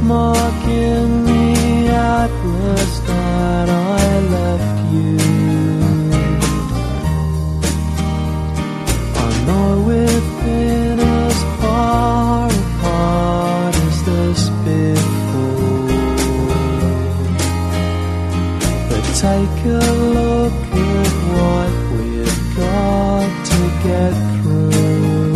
mark in the atlas that I left you. I know we've been as far apart as this before, but take a look at what we've got to get through.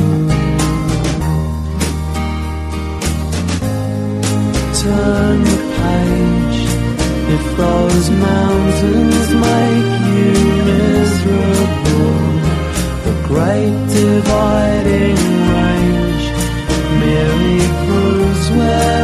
Turn the page. If those mountains make you miserable, the great dividing range merely proves where